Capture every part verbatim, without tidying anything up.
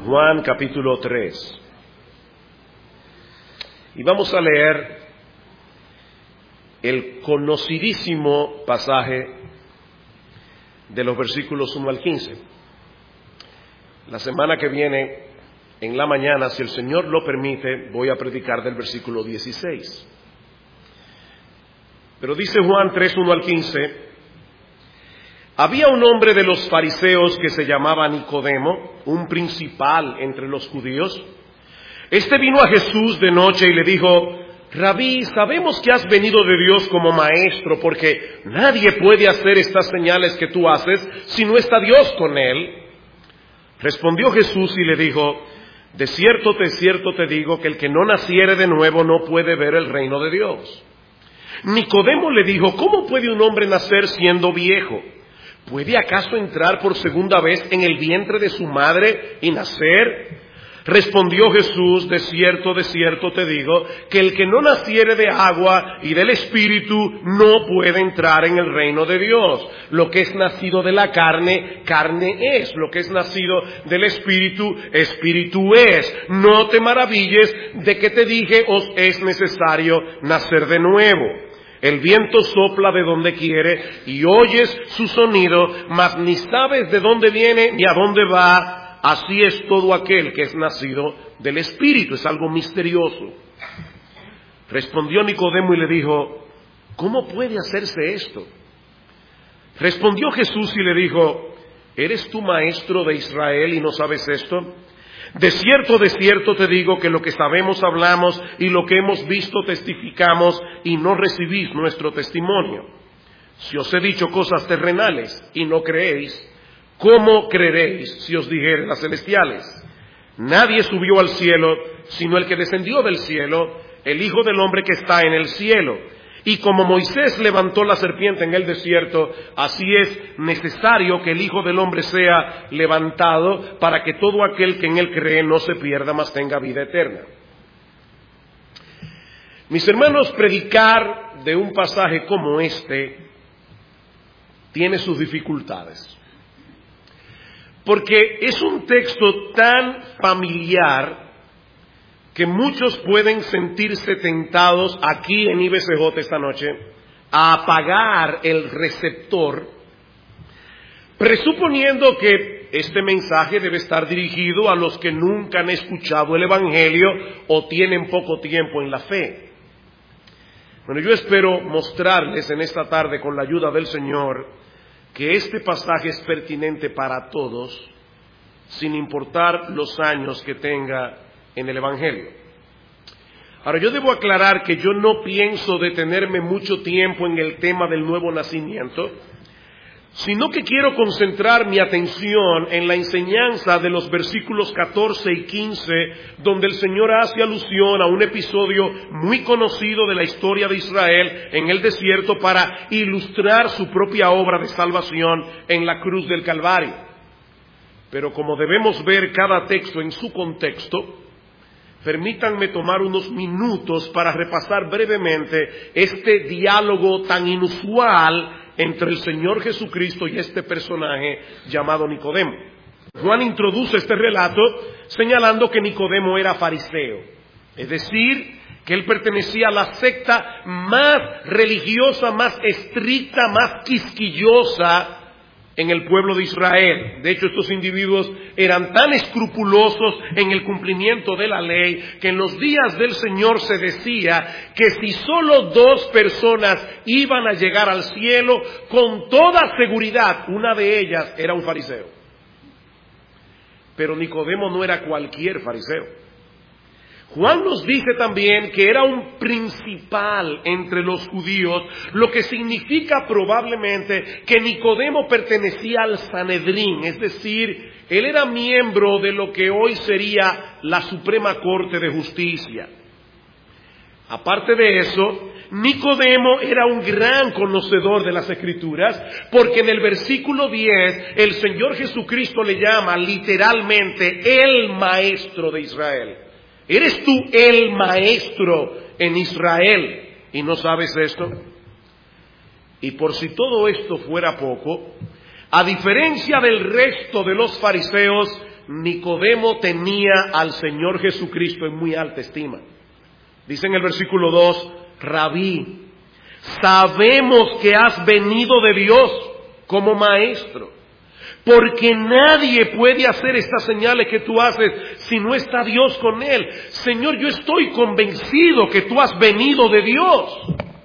Juan capítulo tres. Y vamos a leer el conocidísimo pasaje de los versículos uno al quince. La semana que viene, en la mañana, si el Señor lo permite, voy a predicar del versículo dieciséis. Pero dice Juan tres, uno al quince: había un hombre de los fariseos que se llamaba Nicodemo, un principal entre los judíos. Este vino a Jesús de noche y le dijo: Rabí, sabemos que has venido de Dios como maestro, porque nadie puede hacer estas señales que tú haces si no está Dios con él. Respondió Jesús y le dijo: de cierto, de cierto te digo que el que no naciere de nuevo no puede ver el reino de Dios. Nicodemo le dijo: ¿cómo puede un hombre nacer siendo viejo? ¿Puede acaso entrar por segunda vez en el vientre de su madre y nacer? Respondió Jesús: de cierto, de cierto te digo, que el que no naciere de agua y del Espíritu no puede entrar en el reino de Dios. Lo que es nacido de la carne, carne es. Lo que es nacido del Espíritu, Espíritu es. No te maravilles de que te dije: os es necesario nacer de nuevo. El viento sopla de donde quiere y oyes su sonido, mas ni sabes de dónde viene ni a dónde va. Así es todo aquel que es nacido del Espíritu. Es algo misterioso. Respondió Nicodemo y le dijo: ¿cómo puede hacerse esto? Respondió Jesús y le dijo: ¿eres tú maestro de Israel y no sabes esto? De cierto, de cierto te digo que lo que sabemos hablamos y lo que hemos visto testificamos y no recibís nuestro testimonio. Si os he dicho cosas terrenales y no creéis, ¿cómo creeréis si os dijere las celestiales? Nadie subió al cielo sino el que descendió del cielo, el Hijo del Hombre que está en el cielo. Y como Moisés levantó la serpiente en el desierto, así es necesario que el Hijo del Hombre sea levantado, para que todo aquel que en él cree no se pierda, mas tenga vida eterna. Mis hermanos, predicar de un pasaje como este tiene sus dificultades, porque es un texto tan familiar que muchos pueden sentirse tentados aquí en I B C J esta noche a apagar el receptor, presuponiendo que este mensaje debe estar dirigido a los que nunca han escuchado el Evangelio o tienen poco tiempo en la fe. Bueno, yo espero mostrarles en esta tarde, con la ayuda del Señor, que este pasaje es pertinente para todos, sin importar los años que tenga en el Evangelio. Ahora, yo debo aclarar que yo no pienso detenerme mucho tiempo en el tema del nuevo nacimiento, sino que quiero concentrar mi atención en la enseñanza de los versículos catorce y quince, donde el Señor hace alusión a un episodio muy conocido de la historia de Israel en el desierto para ilustrar su propia obra de salvación en la cruz del Calvario. Pero como debemos ver cada texto en su contexto, permítanme tomar unos minutos para repasar brevemente este diálogo tan inusual entre el Señor Jesucristo y este personaje llamado Nicodemo. Juan introduce este relato señalando que Nicodemo era fariseo, es decir, que él pertenecía a la secta más religiosa, más estricta, más quisquillosa en el pueblo de Israel. De hecho, estos individuos eran tan escrupulosos en el cumplimiento de la ley que en los días del Señor se decía que si solo dos personas iban a llegar al cielo, con toda seguridad una de ellas era un fariseo. Pero Nicodemo no era cualquier fariseo. Juan nos dice también que era un principal entre los judíos, lo que significa probablemente que Nicodemo pertenecía al Sanedrín, es decir, él era miembro de lo que hoy sería la Suprema Corte de Justicia. Aparte de eso, Nicodemo era un gran conocedor de las Escrituras, porque en el versículo diez el Señor Jesucristo le llama literalmente el Maestro de Israel. ¿Eres tú el maestro en Israel y no sabes esto? Y por si todo esto fuera poco, a diferencia del resto de los fariseos, Nicodemo tenía al Señor Jesucristo en muy alta estima. Dice en el versículo dos, Rabí, sabemos que has venido de Dios como maestro, porque nadie puede hacer estas señales que tú haces si no está Dios con él. Señor, yo estoy convencido que tú has venido de Dios.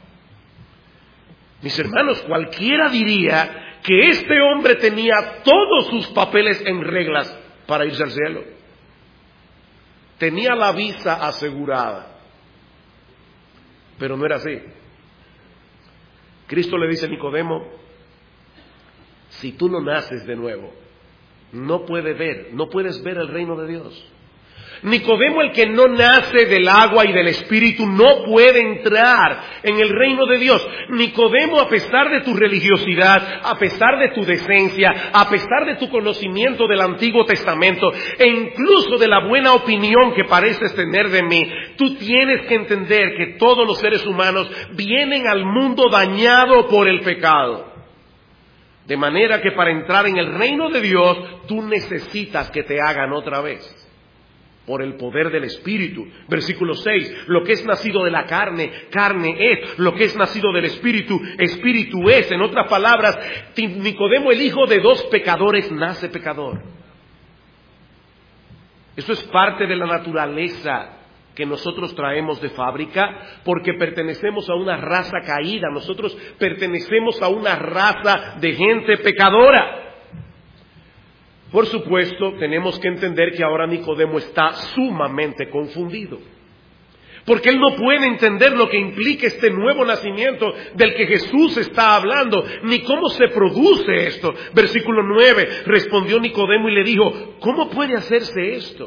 Mis hermanos, cualquiera diría que este hombre tenía todos sus papeles en reglas para irse al cielo. Tenía la visa asegurada. Pero no era así. Cristo le dice a Nicodemo, si tú no naces de nuevo, no puedes ver, no puedes ver el reino de Dios. Nicodemo, el que no nace del agua y del Espíritu, no puede entrar en el reino de Dios. Nicodemo, a pesar de tu religiosidad, a pesar de tu decencia, a pesar de tu conocimiento del Antiguo Testamento e incluso de la buena opinión que pareces tener de mí, tú tienes que entender que todos los seres humanos vienen al mundo dañado por el pecado. De manera que para entrar en el reino de Dios, tú necesitas que te hagan otra vez. Por el poder del Espíritu. Versículo seis, lo que es nacido de la carne, carne es. Lo que es nacido del Espíritu, Espíritu es. En otras palabras, Nicodemo, el hijo de dos pecadores, nace pecador. Eso es parte de la naturaleza que nosotros traemos de fábrica, porque pertenecemos a una raza caída. Nosotros pertenecemos a una raza de gente pecadora. Por supuesto, tenemos que entender que ahora Nicodemo está sumamente confundido, porque él no puede entender lo que implica este nuevo nacimiento del que Jesús está hablando, ni cómo se produce esto. Versículo nueve, respondió Nicodemo y le dijo, ¿cómo puede hacerse esto?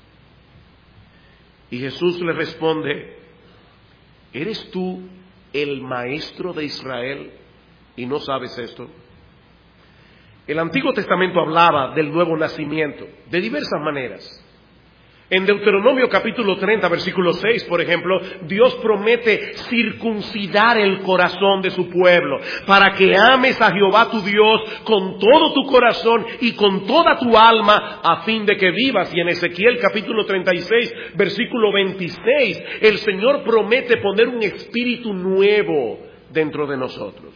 Y Jesús le responde, ¿eres tú el maestro de Israel y no sabes esto? El Antiguo Testamento hablaba del nuevo nacimiento de diversas maneras. En Deuteronomio capítulo treinta, versículo seis, por ejemplo, Dios promete circuncidar el corazón de su pueblo para que ames a Jehová tu Dios con todo tu corazón y con toda tu alma a fin de que vivas. Y en Ezequiel capítulo treinta y seis, versículo veintiséis, el Señor promete poner un espíritu nuevo dentro de nosotros.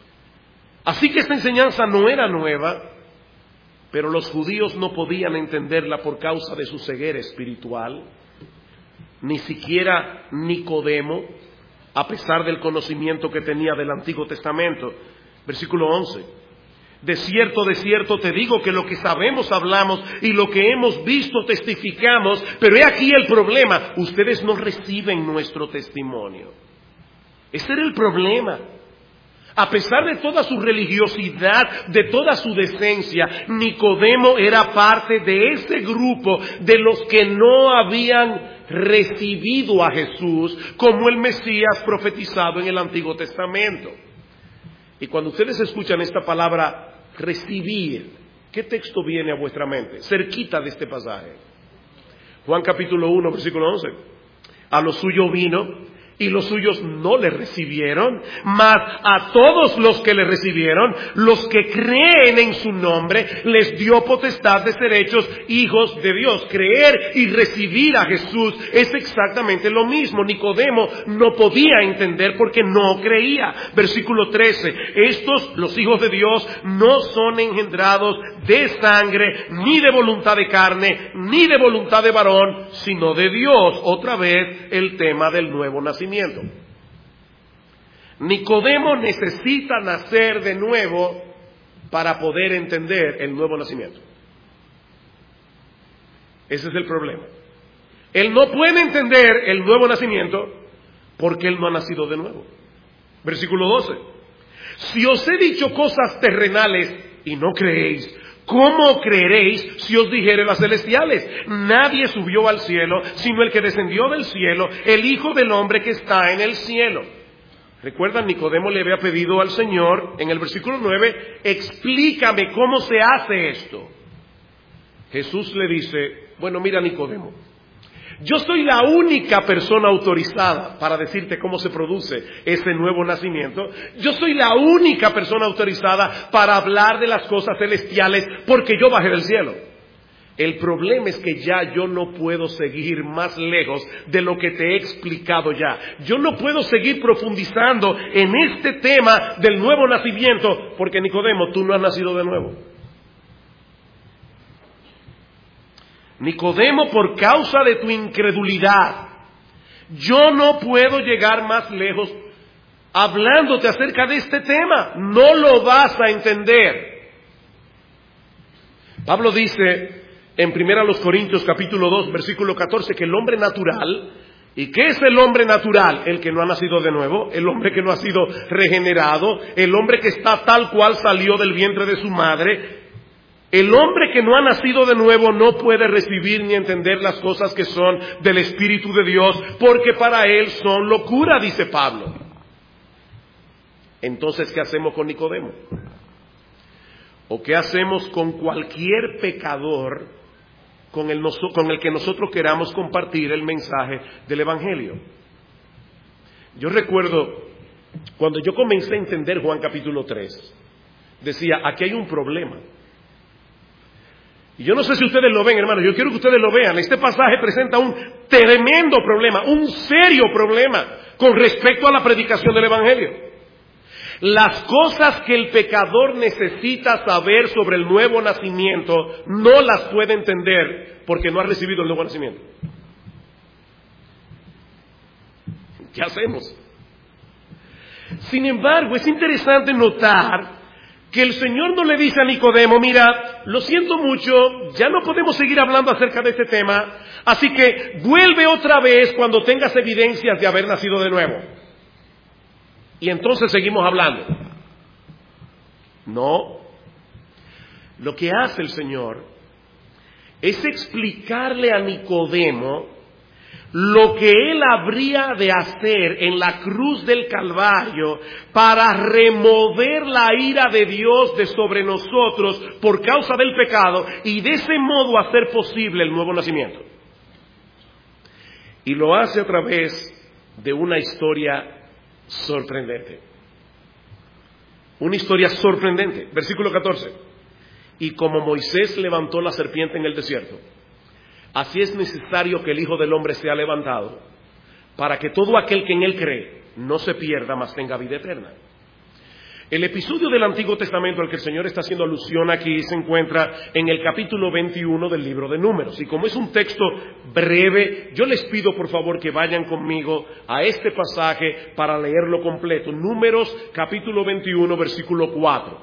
Así que esta enseñanza no era nueva, pero los judíos no podían entenderla por causa de su ceguera espiritual. Ni siquiera Nicodemo, a pesar del conocimiento que tenía del Antiguo Testamento. Versículo once. De cierto, de cierto te digo que lo que sabemos hablamos y lo que hemos visto testificamos, pero he aquí el problema, ustedes no reciben nuestro testimonio. Ese era el problema. A pesar de toda su religiosidad, de toda su decencia, Nicodemo era parte de ese grupo de los que no habían recibido a Jesús como el Mesías profetizado en el Antiguo Testamento. Y cuando ustedes escuchan esta palabra recibir, ¿qué texto viene a vuestra mente? Cerquita de este pasaje. Juan capítulo uno, versículo once. A lo suyo vino y los suyos no le recibieron, mas a todos los que le recibieron, los que creen en su nombre, les dio potestad de ser hechos hijos de Dios. Creer y recibir a Jesús es exactamente lo mismo. Nicodemo no podía entender porque no creía. Versículo trece, estos, los hijos de Dios, no son engendrados de sangre, ni de voluntad de carne, ni de voluntad de varón, sino de Dios. Otra vez el tema del nuevo nacimiento. Nicodemo necesita nacer de nuevo para poder entender el nuevo nacimiento. Ese es el problema. Él no puede entender el nuevo nacimiento porque él no ha nacido de nuevo. Versículo doce. Si os he dicho cosas terrenales y no creéis, ¿cómo creeréis si os dijere las celestiales? Nadie subió al cielo, sino el que descendió del cielo, el Hijo del Hombre que está en el cielo. Recuerdan, Nicodemo le había pedido al Señor, en el versículo nueve, explícame cómo se hace esto. Jesús le dice, bueno, mira Nicodemo, yo soy la única persona autorizada para decirte cómo se produce ese nuevo nacimiento. Yo soy la única persona autorizada para hablar de las cosas celestiales porque yo bajé del cielo. El problema es que ya yo no puedo seguir más lejos de lo que te he explicado ya. Yo no puedo seguir profundizando en este tema del nuevo nacimiento, porque Nicodemo, tú no has nacido de nuevo. Nicodemo, por causa de tu incredulidad, yo no puedo llegar más lejos hablándote acerca de este tema. No lo vas a entender. Pablo dice en primera los Corintios capítulo dos versículo catorce que el hombre natural, ¿y qué es el hombre natural? El que no ha nacido de nuevo, el hombre que no ha sido regenerado, el hombre que está tal cual salió del vientre de su madre. El hombre que no ha nacido de nuevo no puede recibir ni entender las cosas que son del Espíritu de Dios, porque para él son locura, dice Pablo. Entonces, ¿qué hacemos con Nicodemo? ¿O qué hacemos con cualquier pecador con el, con el que nosotros queramos compartir el mensaje del Evangelio? Yo recuerdo cuando yo comencé a entender Juan capítulo tres, decía, aquí hay un problema. Y yo no sé si ustedes lo ven, hermanos, yo quiero que ustedes lo vean. Este pasaje presenta un tremendo problema, un serio problema con respecto a la predicación del Evangelio. Las cosas que el pecador necesita saber sobre el nuevo nacimiento no las puede entender porque no ha recibido el nuevo nacimiento. ¿Qué hacemos? Sin embargo, es interesante notar que el Señor no le dice a Nicodemo, mira, lo siento mucho, ya no podemos seguir hablando acerca de este tema, así que vuelve otra vez cuando tengas evidencias de haber nacido de nuevo. Y entonces seguimos hablando. No. Lo que hace el Señor es explicarle a Nicodemo lo que él habría de hacer en la cruz del Calvario para remover la ira de Dios de sobre nosotros por causa del pecado y de ese modo hacer posible el nuevo nacimiento. Y lo hace a través de una historia sorprendente. Una historia sorprendente. Versículo catorce. Y como Moisés levantó la serpiente en el desierto, así es necesario que el Hijo del Hombre sea levantado, para que todo aquel que en él cree no se pierda, mas tenga vida eterna. El episodio del Antiguo Testamento al que el Señor está haciendo alusión aquí se encuentra en el capítulo veintiuno del libro de Números. Y como es un texto breve, yo les pido por favor que vayan conmigo a este pasaje para leerlo completo. Números capítulo veintiuno, versículo cuatro.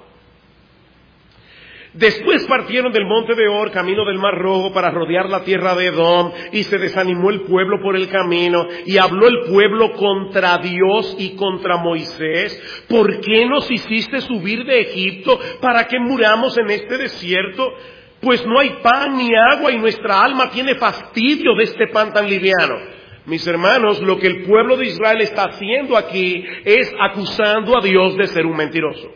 Después partieron del monte de Or, camino del Mar Rojo, para rodear la tierra de Edom, y se desanimó el pueblo por el camino, y habló el pueblo contra Dios y contra Moisés. ¿Por qué nos hiciste subir de Egipto para que muramos en este desierto? Pues no hay pan ni agua, y nuestra alma tiene fastidio de este pan tan liviano. Mis hermanos, lo que el pueblo de Israel está haciendo aquí es acusando a Dios de ser un mentiroso.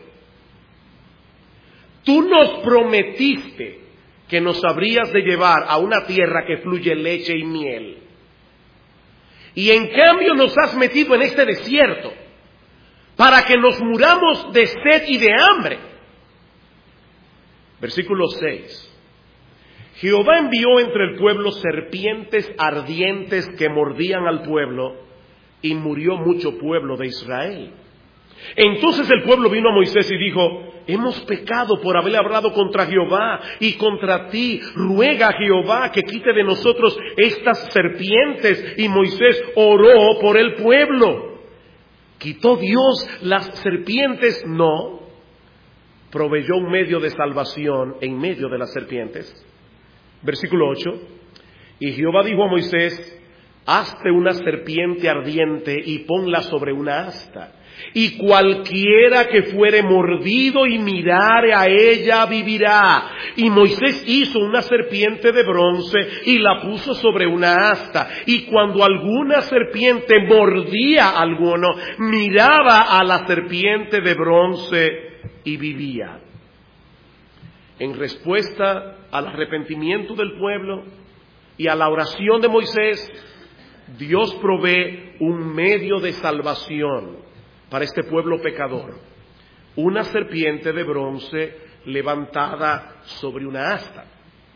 Tú nos prometiste que nos habrías de llevar a una tierra que fluye leche y miel. Y en cambio nos has metido en este desierto para que nos muramos de sed y de hambre. Versículo seis. Jehová envió entre el pueblo serpientes ardientes que mordían al pueblo, y murió mucho pueblo de Israel. Entonces el pueblo vino a Moisés y dijo: hemos pecado por haber hablado contra Jehová y contra ti. Ruega a Jehová que quite de nosotros estas serpientes. Y Moisés oró por el pueblo. ¿Quitó Dios las serpientes? No. Proveyó un medio de salvación en medio de las serpientes. Versículo ocho. Y Jehová dijo a Moisés: hazte una serpiente ardiente y ponla sobre una asta, y cualquiera que fuere mordido y mirare a ella vivirá. Y Moisés hizo una serpiente de bronce y la puso sobre una asta, y cuando alguna serpiente mordía a alguno, miraba a la serpiente de bronce y vivía. En respuesta al arrepentimiento del pueblo y a la oración de Moisés, Dios provee un medio de salvación para este pueblo pecador: una serpiente de bronce levantada sobre una asta.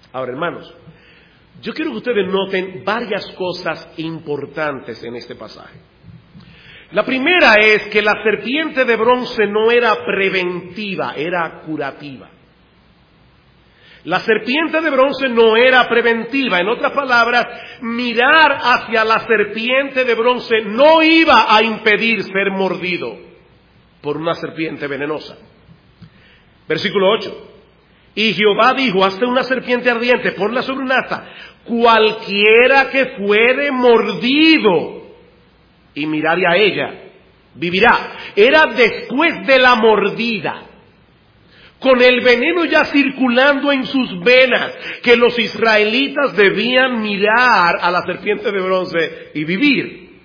Ahora, hermanos, yo quiero que ustedes noten varias cosas importantes en este pasaje. La primera es que la serpiente de bronce no era preventiva, era curativa. La serpiente de bronce no era preventiva. En otras palabras, mirar hacia la serpiente de bronce no iba a impedir ser mordido por una serpiente venenosa. Versículo ocho. Y Jehová dijo, hazte una serpiente ardiente, ponla sobre un asta, cualquiera que fuere mordido y mirare a ella, vivirá. Era después de la mordida, con el veneno ya circulando en sus venas, que los israelitas debían mirar a la serpiente de bronce y vivir.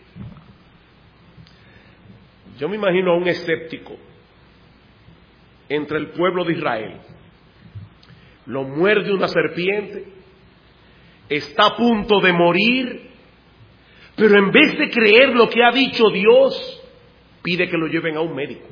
Yo me imagino a un escéptico entre el pueblo de Israel. Lo muerde una serpiente, está a punto de morir, pero en vez de creer lo que ha dicho Dios, pide que lo lleven a un médico.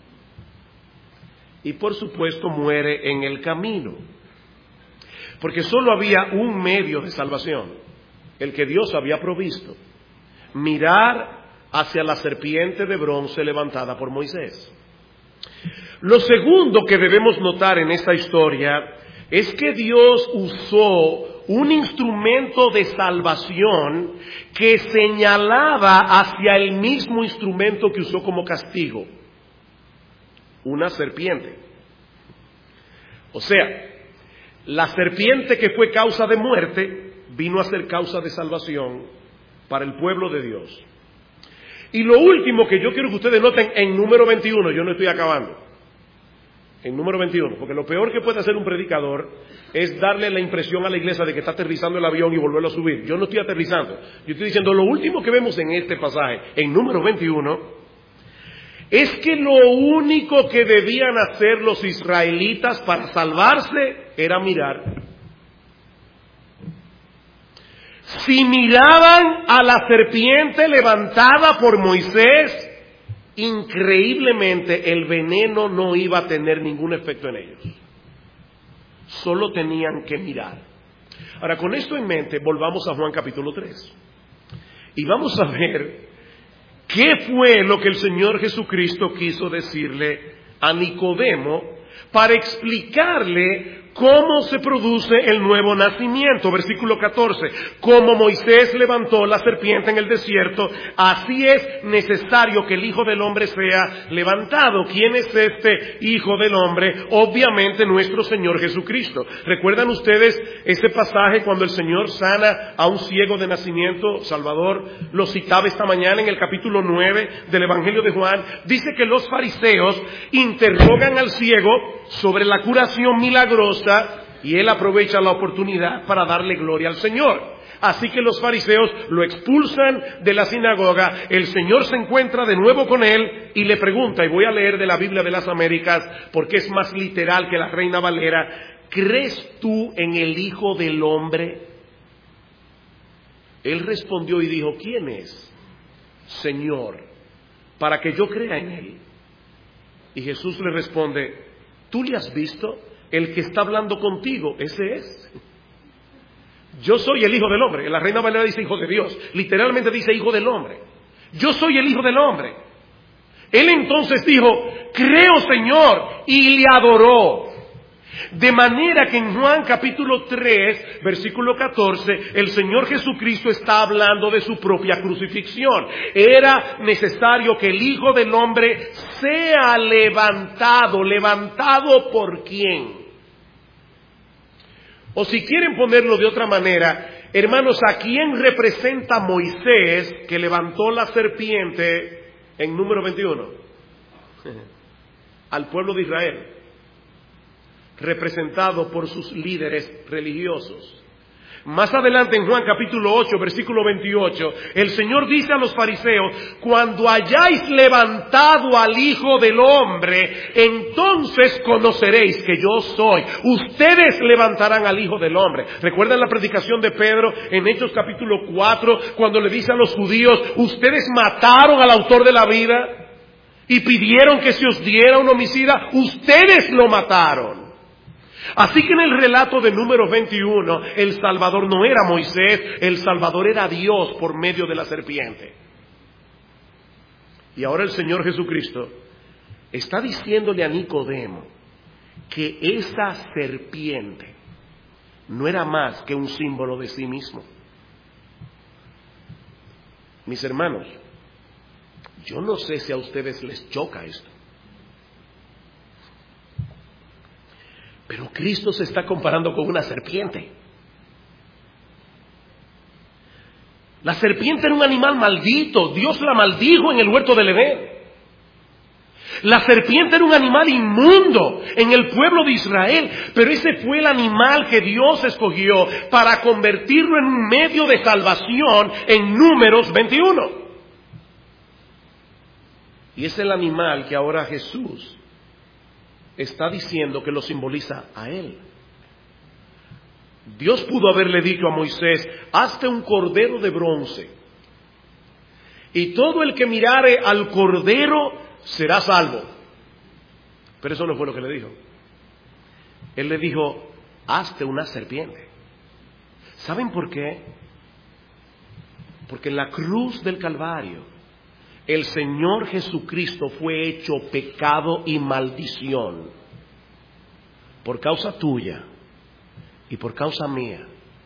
Y por supuesto muere en el camino, porque solo había un medio de salvación, el que Dios había provisto: mirar hacia la serpiente de bronce levantada por Moisés. Lo segundo que debemos notar en esta historia es que Dios usó un instrumento de salvación que señalaba hacia el mismo instrumento que usó como castigo: una serpiente. O sea, la serpiente que fue causa de muerte vino a ser causa de salvación para el pueblo de Dios. Y lo último que yo quiero que ustedes noten en número veintiuno, yo no estoy acabando, en número veintiuno, porque lo peor que puede hacer un predicador es darle la impresión a la iglesia de que está aterrizando el avión y volverlo a subir. Yo no estoy aterrizando, yo estoy diciendo lo último que vemos en este pasaje, en número veintiuno, es que lo único que debían hacer los israelitas para salvarse era mirar. Si miraban a la serpiente levantada por Moisés, increíblemente el veneno no iba a tener ningún efecto en ellos. Solo tenían que mirar. Ahora, con esto en mente, volvamos a Juan capítulo tres. Y vamos a ver qué fue lo que el Señor Jesucristo quiso decirle a Nicodemo para explicarle cómo se produce el nuevo nacimiento. Versículo catorce. Como Moisés levantó la serpiente en el desierto, así es necesario que el Hijo del Hombre sea levantado. ¿Quién es este Hijo del Hombre? Obviamente nuestro Señor Jesucristo. ¿Recuerdan ustedes ese pasaje cuando el Señor sana a un ciego de nacimiento? Salvador lo citaba esta mañana en el capítulo nueve del Evangelio de Juan. Dice que los fariseos interrogan al ciego sobre la curación milagrosa y él aprovecha la oportunidad para darle gloria al Señor. Así que los fariseos lo expulsan de la sinagoga. El Señor se encuentra de nuevo con él y le pregunta, y voy a leer de la Biblia de las Américas porque es más literal que la Reina Valera: ¿crees tú en el Hijo del Hombre? Él respondió y dijo, ¿quién es, Señor, para que yo crea en él? Y Jesús le responde, ¿tú le has visto? El que está hablando contigo, ese es. Yo soy el Hijo del Hombre. La Reina Valera dice Hijo de Dios. Literalmente dice Hijo del Hombre. Yo soy el Hijo del Hombre. Él entonces dijo, creo, Señor, y le adoró. De manera que en Juan capítulo tres, versículo catorce, el Señor Jesucristo está hablando de su propia crucifixión. Era necesario que el Hijo del Hombre sea levantado. ¿Levantado por quién? O si quieren ponerlo de otra manera, hermanos, ¿a quién representa Moisés que levantó la serpiente en número veintiuno? Al pueblo de Israel, representado por sus líderes religiosos. Más adelante en Juan capítulo ocho, versículo veintiocho, el Señor dice a los fariseos, cuando hayáis levantado al Hijo del Hombre, entonces conoceréis que yo soy. Ustedes levantarán al Hijo del Hombre. ¿Recuerdan la predicación de Pedro en Hechos capítulo cuatro, cuando le dice a los judíos, ustedes mataron al autor de la vida y pidieron que se os diera un homicida? Ustedes lo mataron. Así que en el relato de Números veintiuno, el Salvador no era Moisés, el Salvador era Dios por medio de la serpiente. Y ahora el Señor Jesucristo está diciéndole a Nicodemo que esa serpiente no era más que un símbolo de sí mismo. Mis hermanos, yo no sé si a ustedes les choca esto, pero Cristo se está comparando con una serpiente. La serpiente era un animal maldito, Dios la maldijo en el huerto del Edén. La serpiente era un animal inmundo en el pueblo de Israel, pero ese fue el animal que Dios escogió para convertirlo en un medio de salvación en Números veintiuno. Y es el animal que ahora Jesús está diciendo que lo simboliza a él. Dios pudo haberle dicho a Moisés: hazte un cordero de bronce, y todo el que mirare al cordero será salvo. Pero eso no fue lo que le dijo. Él le dijo: hazte una serpiente. ¿Saben por qué? Porque en la cruz del Calvario el Señor Jesucristo fue hecho pecado y maldición por causa tuya y por causa mía.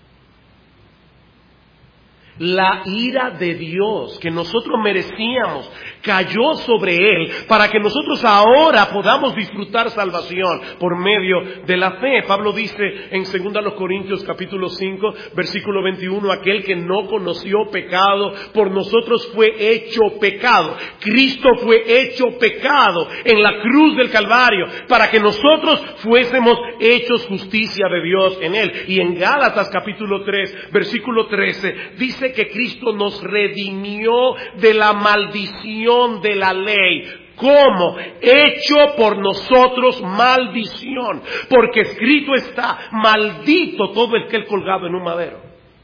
La ira de Dios que nosotros merecíamos cayó sobre Él para que nosotros ahora podamos disfrutar salvación por medio de la fe. Pablo dice en segunda Corintios capítulo cinco, versículo veintiuno, aquel que no conoció pecado por nosotros fue hecho pecado. Cristo fue hecho pecado en la cruz del Calvario para que nosotros fuésemos hechos justicia de Dios en Él. Y en Gálatas capítulo tres, versículo trece, dice que Cristo nos redimió de la maldición de la ley. ¿Cómo? Hecho por nosotros maldición, porque escrito está: maldito todo el que es colgado en un madero.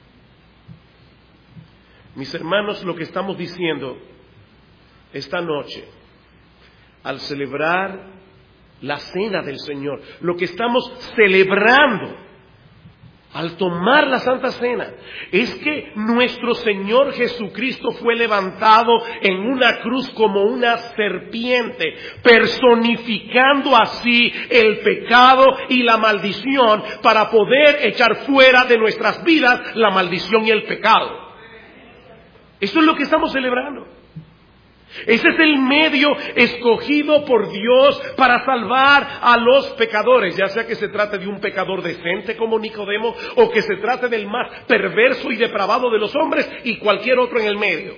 Mis hermanos, lo que estamos diciendo esta noche al celebrar la cena del Señor, lo que estamos celebrando al tomar la Santa Cena, es que nuestro Señor Jesucristo fue levantado en una cruz como una serpiente, personificando así el pecado y la maldición para poder echar fuera de nuestras vidas la maldición y el pecado. Eso es lo que estamos celebrando. Ese es el medio escogido por Dios para salvar a los pecadores, ya sea que se trate de un pecador decente como Nicodemo o que se trate del más perverso y depravado de los hombres y cualquier otro en el medio.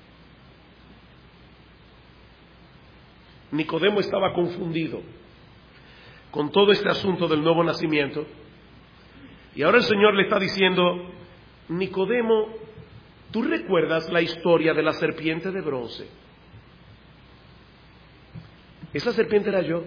Nicodemo estaba confundido con todo este asunto del nuevo nacimiento, y ahora el Señor le está diciendo: Nicodemo, ¿tú recuerdas la historia de la serpiente de bronce? Esa serpiente era yo.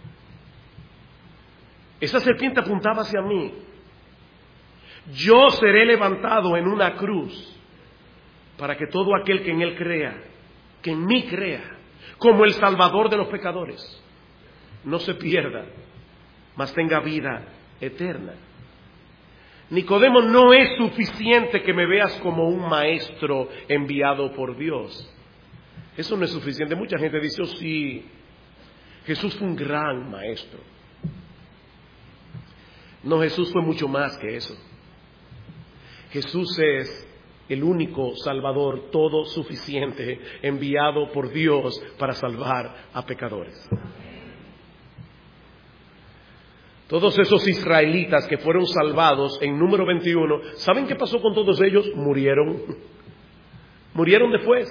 Esa serpiente apuntaba hacia mí. Yo seré levantado en una cruz para que todo aquel que en Él crea, que en mí crea, como el Salvador de los pecadores, no se pierda, mas tenga vida eterna. Nicodemo, no es suficiente que me veas como un maestro enviado por Dios. Eso no es suficiente. Mucha gente dice: oh, sí, Jesús fue un gran maestro. No, Jesús fue mucho más que eso. Jesús es el único Salvador todo suficiente, enviado por Dios para salvar a pecadores. Todos esos israelitas que fueron salvados en Número veintiuno, ¿saben qué pasó con todos ellos? Murieron. Murieron después.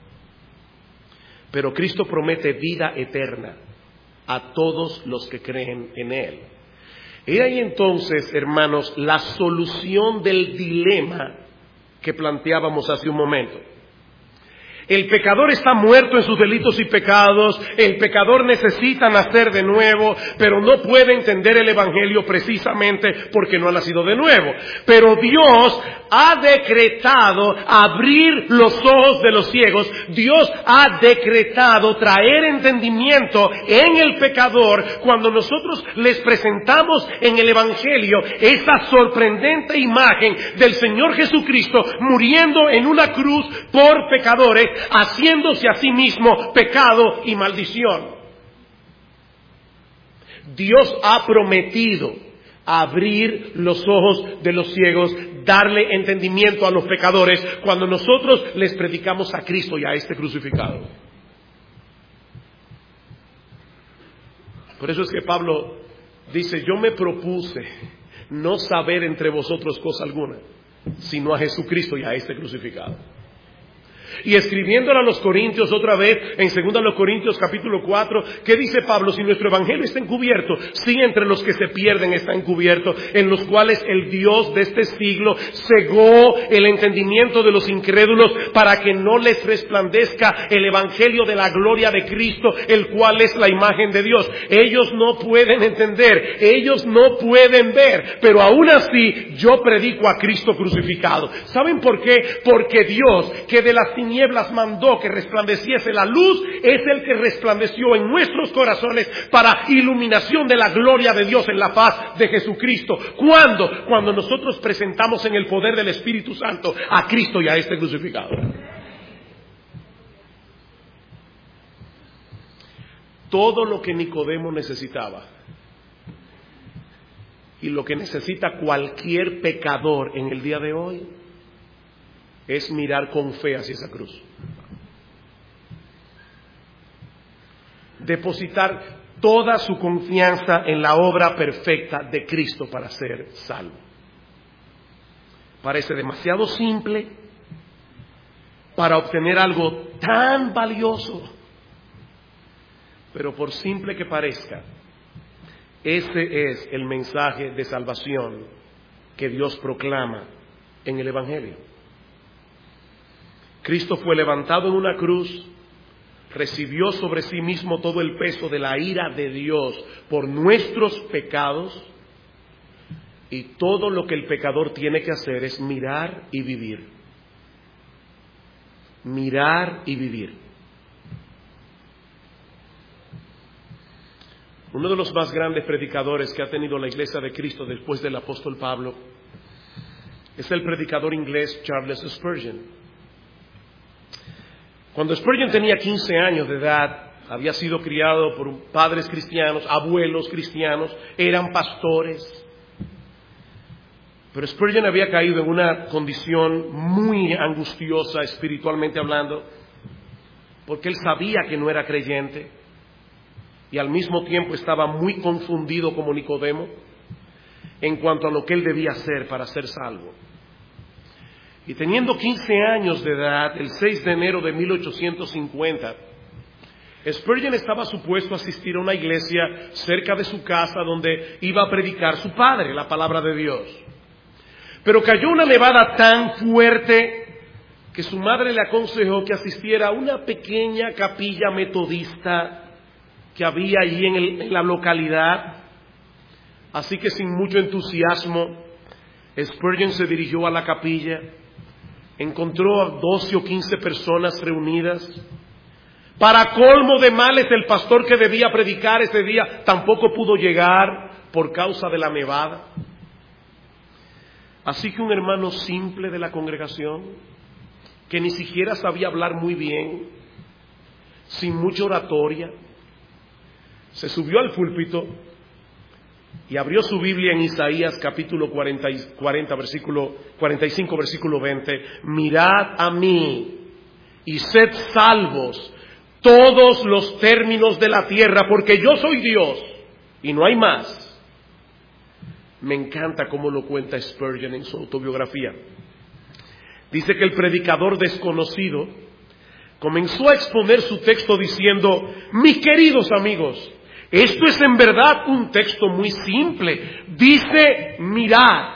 Pero Cristo promete vida eterna a todos los que creen en Él. Y ahí entonces, hermanos, la solución del dilema que planteábamos hace un momento. El pecador está muerto en sus delitos y pecados, el pecador necesita nacer de nuevo, pero no puede entender el Evangelio precisamente porque no ha nacido de nuevo. Pero Dios ha decretado abrir los ojos de los ciegos, Dios ha decretado traer entendimiento en el pecador cuando nosotros les presentamos en el Evangelio esta sorprendente imagen del Señor Jesucristo muriendo en una cruz por pecadores, haciéndose a sí mismo pecado y maldición. Dios ha prometido abrir los ojos de los ciegos, darle entendimiento a los pecadores cuando nosotros les predicamos a Cristo y a este crucificado. Por eso es que Pablo dice: yo me propuse no saber entre vosotros cosa alguna, sino a Jesucristo y a este crucificado. Y escribiéndole a los Corintios otra vez, en segunda los Corintios capítulo cuatro, ¿qué dice Pablo? Si nuestro evangelio está encubierto, sí, entre los que se pierden está encubierto, en los cuales el Dios de este siglo cegó el entendimiento de los incrédulos para que no les resplandezca el evangelio de la gloria de Cristo, el cual es la imagen de Dios. Ellos no pueden entender, ellos no pueden ver, pero aún así yo predico a Cristo crucificado. ¿Saben por qué? Porque Dios, que de las tinieblas mandó que resplandeciese la luz, es el que resplandeció en nuestros corazones para iluminación de la gloria de Dios en la faz de Jesucristo. ¿Cuándo? Cuando nosotros presentamos en el poder del Espíritu Santo a Cristo y a este crucificado. Todo lo que Nicodemo necesitaba y lo que necesita cualquier pecador en el día de hoy es mirar con fe hacia esa cruz. Depositar toda su confianza en la obra perfecta de Cristo para ser salvo. Parece demasiado simple para obtener algo tan valioso, pero por simple que parezca, ese es el mensaje de salvación que Dios proclama en el Evangelio. Cristo fue levantado en una cruz, recibió sobre sí mismo todo el peso de la ira de Dios por nuestros pecados, y todo lo que el pecador tiene que hacer es mirar y vivir. Mirar y vivir. Uno de los más grandes predicadores que ha tenido la Iglesia de Cristo después del apóstol Pablo es el predicador inglés Charles Spurgeon. Cuando Spurgeon tenía quince años de edad, había sido criado por padres cristianos, abuelos cristianos, eran pastores. Pero Spurgeon había caído en una condición muy angustiosa espiritualmente hablando, porque él sabía que no era creyente y al mismo tiempo estaba muy confundido como Nicodemo en cuanto a lo que él debía hacer para ser salvo. Y teniendo quince años de edad, el seis de enero de mil ochocientos cincuenta, Spurgeon estaba supuesto a asistir a una iglesia cerca de su casa donde iba a predicar su padre, la palabra de Dios. Pero cayó una nevada tan fuerte que su madre le aconsejó que asistiera a una pequeña capilla metodista que había allí en, el, en la localidad. Así que sin mucho entusiasmo, Spurgeon se dirigió a la capilla. Encontró a doce o quince personas reunidas. Para colmo de males, el pastor que debía predicar ese día tampoco pudo llegar por causa de la nevada. Así que un hermano simple de la congregación, que ni siquiera sabía hablar muy bien, sin mucha oratoria, se subió al púlpito y abrió su Biblia en Isaías capítulo cuarenta, cuarenta, versículo cuarenta y cinco, versículo veinte. Mirad a mí y sed salvos todos los términos de la tierra, porque yo soy Dios y no hay más. Me encanta cómo lo cuenta Spurgeon en su autobiografía. Dice que el predicador desconocido comenzó a exponer su texto diciendo: mis queridos amigos, esto es en verdad un texto muy simple. Dice: mirad.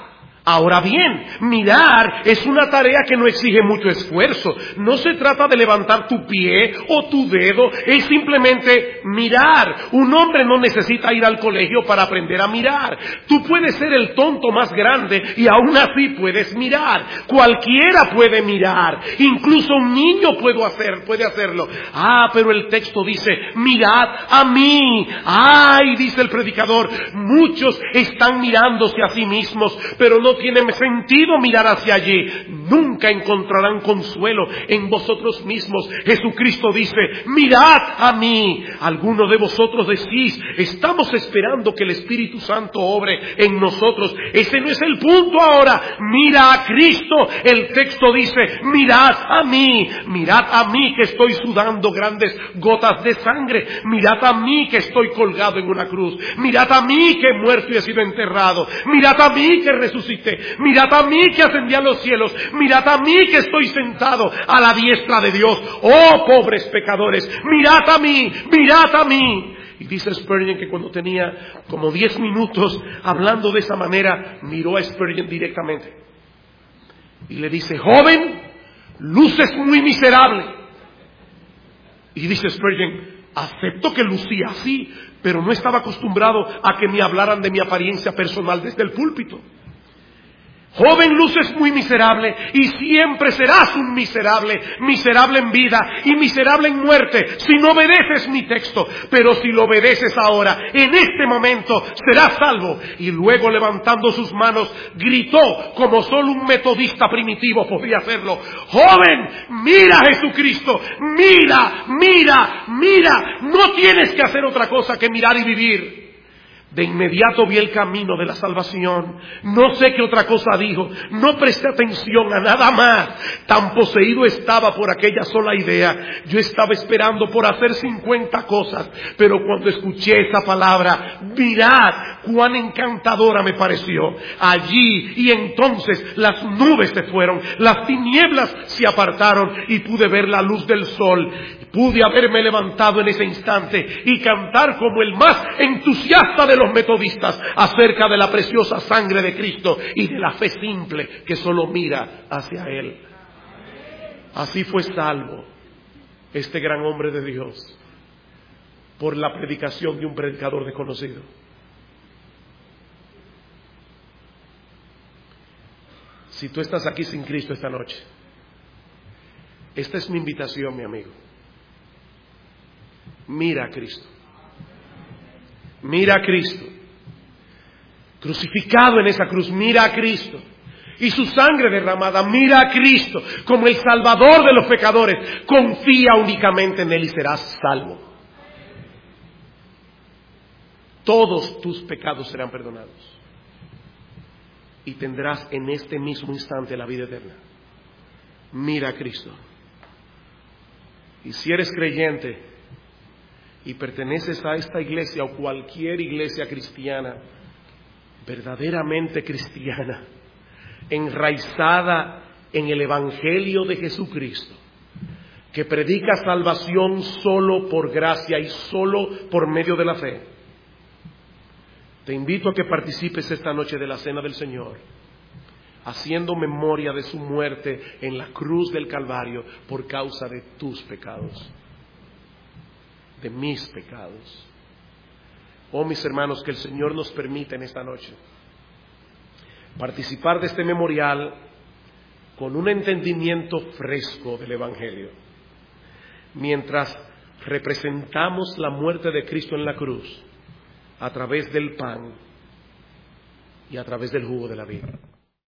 Ahora bien, mirar es una tarea que no exige mucho esfuerzo. No se trata de levantar tu pie o tu dedo, es simplemente mirar. Un hombre no necesita ir al colegio para aprender a mirar. Tú puedes ser el tonto más grande y aún así puedes mirar. Cualquiera puede mirar, incluso un niño puede hacer, puede hacerlo. Ah, pero el texto dice, mirad a mí. Ay, dice el predicador, muchos están mirándose a sí mismos, pero no tiene sentido mirar hacia allí. Nunca encontrarán consuelo en vosotros mismos. Jesucristo dice, mirad a mí. Algunos de vosotros decís, estamos esperando que el Espíritu Santo obre en nosotros. Ese no es el punto ahora. Mira a Cristo. El texto dice, mirad a mí. Mirad a mí que estoy sudando grandes gotas de sangre. Mirad a mí que estoy colgado en una cruz. Mirad a mí que he muerto y he sido enterrado. Mirad a mí que resucité. Mirad a mí que ascendí a los cielos. Mirad a mí que estoy sentado a la diestra de Dios. Oh, pobres pecadores, mirad a mí, mirad a mí. Y dice Spurgeon que cuando tenía como diez minutos hablando de esa manera, miró a Spurgeon directamente y le dice, joven, luces muy miserable. Y dice Spurgeon, acepto que lucía así, pero no estaba acostumbrado a que me hablaran de mi apariencia personal desde el púlpito. Joven, luces muy miserable y siempre serás un miserable, miserable en vida y miserable en muerte si no obedeces mi texto. Pero si lo obedeces ahora, en este momento, serás salvo. Y luego levantando sus manos, gritó como solo un metodista primitivo podía hacerlo. Joven, mira a Jesucristo, mira, mira, mira. No tienes que hacer otra cosa que mirar y vivir. De inmediato vi el camino de la salvación. No sé qué otra cosa dijo. No presté atención a nada más. Tan poseído estaba por aquella sola idea. Yo estaba esperando por hacer cincuenta cosas. Pero cuando escuché esa palabra, mirad cuán encantadora me pareció. Allí y entonces las nubes se fueron. Las tinieblas se apartaron y pude ver la luz del sol. Pude haberme levantado en ese instante y cantar como el más entusiasta de los metodistas acerca de la preciosa sangre de Cristo y de la fe simple que solo mira hacia Él. Así fue salvo este gran hombre de Dios por la predicación de un predicador desconocido. Si tú estás aquí sin Cristo esta noche, esta es mi invitación, mi amigo. Mira a Cristo. Mira a Cristo. Crucificado en esa cruz, mira a Cristo. Y su sangre derramada, mira a Cristo como el Salvador de los pecadores. Confía únicamente en Él y serás salvo. Todos tus pecados serán perdonados. Y tendrás en este mismo instante la vida eterna. Mira a Cristo. Y si eres creyente y perteneces a esta iglesia o cualquier iglesia cristiana, verdaderamente cristiana, enraizada en el Evangelio de Jesucristo, que predica salvación solo por gracia y solo por medio de la fe, te invito a que participes esta noche de la Cena del Señor, haciendo memoria de su muerte en la cruz del Calvario por causa de tus pecados, de mis pecados. Oh, mis hermanos, que el Señor nos permita en esta noche participar de este memorial con un entendimiento fresco del Evangelio, mientras representamos la muerte de Cristo en la cruz a través del pan y a través del jugo de la vida.